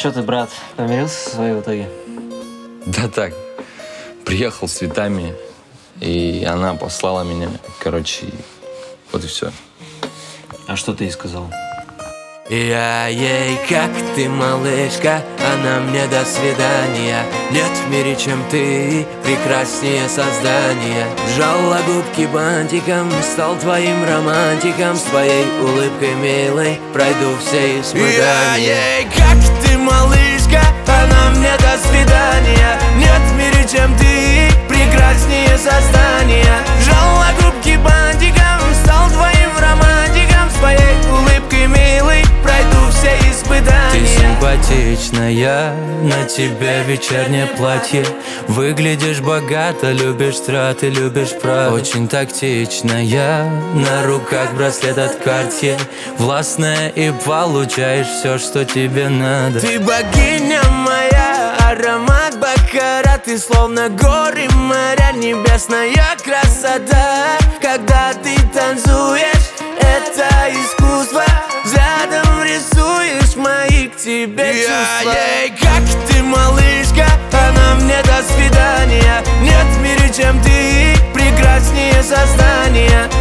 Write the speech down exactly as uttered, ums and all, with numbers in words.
Че ты, брат, помирился со своей в итоге? Да так, приехал с цветами, и она послала меня. Короче, вот и все. А что ты ей сказал? Я ей, как ты, малышка, она мне до свидания. Нет в мире, чем ты, прекраснее создания. Сжала губки бантиком, стал твоим романтиком. С твоей улыбкой милой пройду все испытания. Я ей, как ты, малышка, она мне до свидания. Нет в мире, чем ты, прекраснее создания. Сжала губки бантиком, стал твоим романтиком. С твоей улыбкой милой пройду все испытания. Ты симпатичная, на тебе вечернее платье. Выглядишь богато, любишь траты, любишь прав. Очень тактичная, на руках браслет от Cartier. Властная и получаешь все, что тебе надо. Ты богиня моя, аромат бакара. Ты словно горы, моря, небесная красота. Когда ты танцуешь, это искусство. Взглядом рисуешь мои к тебе чувства. Я ей, как ты, малышка, она мне до свидания. Нет в мире, чем ты, прекраснее создания.